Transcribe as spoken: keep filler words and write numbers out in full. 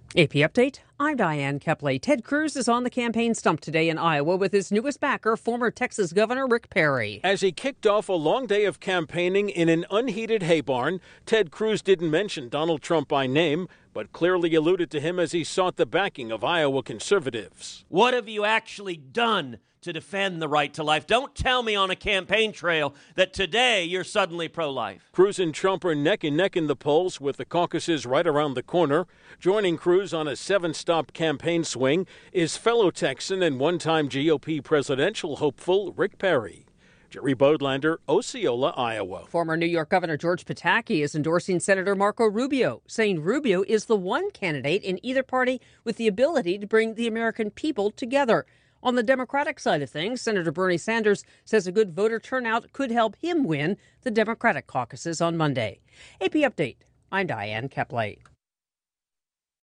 A P Update, I'm Diane Kepley. Ted Cruz is on the campaign stump today in Iowa with his newest backer, former Texas Governor Rick Perry. As he kicked off a long day of campaigning in an unheated hay barn, Ted Cruz didn't mention Donald Trump by name, but clearly alluded to him as he sought the backing of Iowa conservatives. What have you actually done to defend the right to life? Don't tell me on a campaign trail that today you're suddenly pro-life. Cruz and Trump are neck and neck in the polls with the caucuses right around the corner. Joining Cruz on a seven-stop campaign swing is fellow Texan and one-time G O P presidential hopeful Rick Perry. Jerry Bodlander, Osceola, Iowa. Former New York Governor George Pataki is endorsing Senator Marco Rubio, saying Rubio is the one candidate in either party with the ability to bring the American people together. On the Democratic side of things, Senator Bernie Sanders says a good voter turnout could help him win the Democratic caucuses on Monday. A P Update, I'm Diane Kepley.